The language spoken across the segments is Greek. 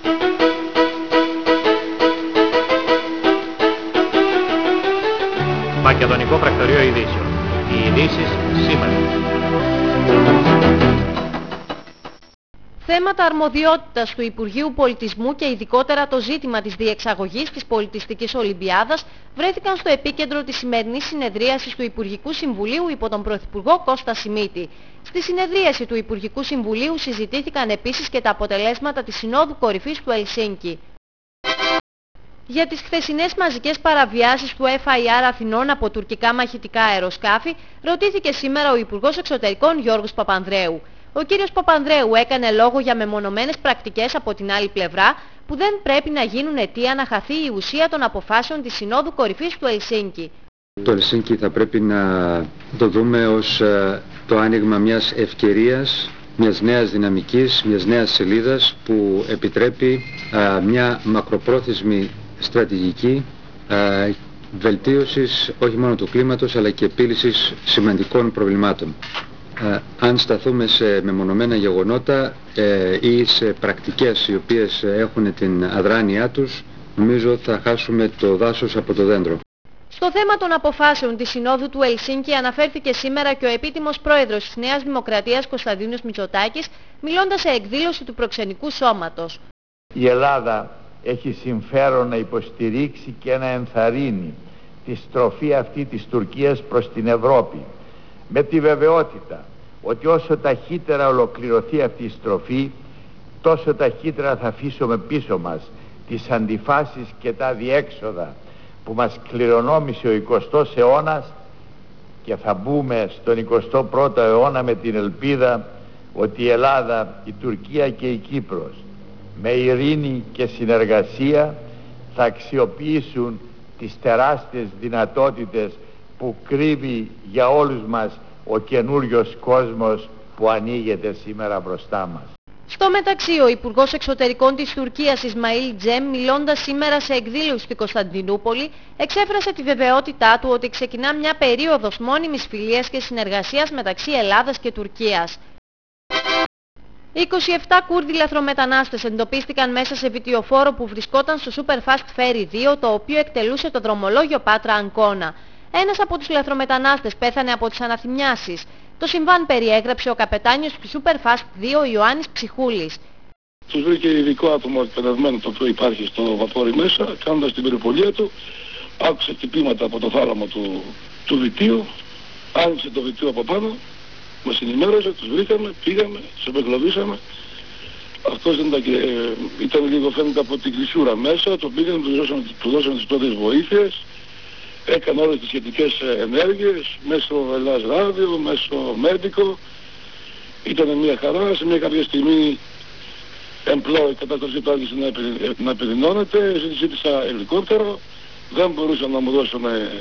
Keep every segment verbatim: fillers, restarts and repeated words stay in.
Μακεδονικό Πρακτορείο Ειδήσεων. Οι ειδήσεις σήμερα. Θέματα αρμοδιότητας του Υπουργείου Πολιτισμού και ειδικότερα το ζήτημα της διεξαγωγής της Πολιτιστικής Ολυμπιάδας βρέθηκαν στο επίκεντρο της σημερινής συνεδρίασης του Υπουργικού Συμβουλίου υπό τον Πρωθυπουργό Κώστα Σιμίτη. Στη συνεδρίαση του Υπουργικού Συμβουλίου συζητήθηκαν επίσης και τα αποτελέσματα της Συνόδου Κορυφής του Ελσίνκι. Για τις χθεσινές μαζικές παραβιάσεις του εφ άι αρ Αθηνών από τουρκικά μαχητικά αεροσκάφη ρωτήθηκε σήμερα ο Υπουργός Εξωτερικών Γιώργος Παπανδρέου. Ο κύριος Παπανδρέου έκανε λόγο για μεμονωμένες πρακτικές από την άλλη πλευρά που δεν πρέπει να γίνουν αιτία να χαθεί η ουσία των αποφάσεων της Συνόδου Κορυφής του Ελσίνκι. Το Ελσίνκι θα πρέπει να το δούμε ως uh, το άνοιγμα μιας ευκαιρίας, μιας νέας δυναμικής, μιας νέας σελίδας που επιτρέπει uh, μια μακροπρόθεσμη στρατηγική uh, βελτίωσης όχι μόνο του κλίματος αλλά και επίλυσης σημαντικών προβλημάτων. Uh, αν σταθούμε σε μεμονωμένα γεγονότα uh, ή σε πρακτικές οι οποίες έχουν την αδράνειά τους, νομίζω θα χάσουμε το δάσος από το δέντρο. Στο θέμα των αποφάσεων της Συνόδου του Ελσίνκι αναφέρθηκε σήμερα και ο επίτιμος πρόεδρος της Νέας Δημοκρατίας Κωνσταντίνος Μητσοτάκης, μιλώντας σε εκδήλωση του προξενικού σώματος. Η Ελλάδα έχει συμφέρον να υποστηρίξει και να ενθαρρύνει τη στροφή αυτή της Τουρκίας προς την Ευρώπη, με τη βεβαιότητα ότι όσο ταχύτερα ολοκληρωθεί αυτή η στροφή, τόσο ταχύτερα θα αφήσουμε πίσω μας τις αντιφάσεις και τα διέξοδα που μας κληρονόμησε ο εικοστός αιώνας και θα μπούμε στον εικοστό πρώτο αιώνα με την ελπίδα ότι η Ελλάδα, η Τουρκία και η Κύπρος με ειρήνη και συνεργασία θα αξιοποιήσουν τις τεράστιες δυνατότητες που κρύβει για όλους μας ο καινούριος κόσμος που ανοίγεται σήμερα μπροστά μας. Στο μεταξύ, ο Υπουργός Εξωτερικών της Τουρκίας Ισμαήλ Τζέμ, μιλώντας σήμερα σε εκδήλωση στην Κωνσταντινούπολη, εξέφρασε τη βεβαιότητά του ότι ξεκινά μια περίοδος μόνιμης φιλίας και συνεργασίας μεταξύ Ελλάδας και Τουρκίας. είκοσι επτά Κούρδοι λαθρομετανάστες εντοπίστηκαν μέσα σε βιτιοφόρο που βρισκόταν στο Superfast Ferry δύο, το οποίο εκτελούσε το δρομολόγιο Πάτρα Αγκώνα. Ένας από τους λαθρομετανάστες πέθανε από τις αναθυμιάσεις. Το συμβάν περιέγραψε ο καπετάνιος του Superfast δύο Ιωάννης Ψυχούλης. Τους βρήκε ειδικό άτομο εκπαιδευμένο το οποίο υπάρχει στο βαπόρι μέσα, κάνοντας την περιπολία του, άκουσε χτυπήματα από το θάλαμο του, του βιτίου, άνοιξε το βιτίο από πάνω, μας ενημέρωσε, τους βρήκαμε, πήγαμε, τους επεγκλωβίσαμε. Αυτός δεν ήταν, και, ε, ήταν λίγο φαίνεται από την κλεισούρα μέσα, το πήγαμε, του δώσαμε, του δώσαμε τις πρώτες βοήθειες. Έκανε όλες τις σχετικές ενέργειες, μέσω Ελλάς Ράδιο, μέσω Μέντικο. Ήταν μια χαρά, σε μια κάποια στιγμή εμπλό η κατάσταση του άρχισε να, επιδε, να επιδεινώνεται, ζήτησα ελικόπτερο, δεν μπορούσαν να μου δώσουν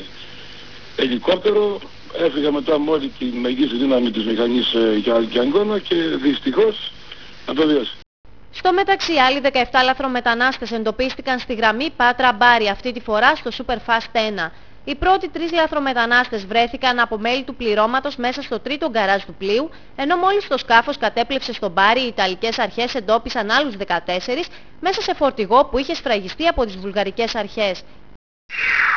ελικόπτερο, έφυγα μετά με όλη τη μεγίστη δύναμη της μηχανής για Αγκώνα και δυστυχώς απεβίωσε. Στο μεταξύ, άλλοι δεκαεπτά λαθρομετανάστες εντοπίστηκαν στη γραμμή Πάτρα Μπάρι, αυτή τη φορά στο Superfast ένα. Οι πρώτοι τρεις λαθρομετανάστες βρέθηκαν από μέλη του πληρώματος μέσα στο τρίτο γκαράζ του πλοίου, ενώ μόλις το σκάφος κατέπλευσε στο Μπάρι, οι Ιταλικές αρχές εντόπισαν άλλους δεκατέσσερις μέσα σε φορτηγό που είχε σφραγιστεί από τις βουλγαρικές αρχές.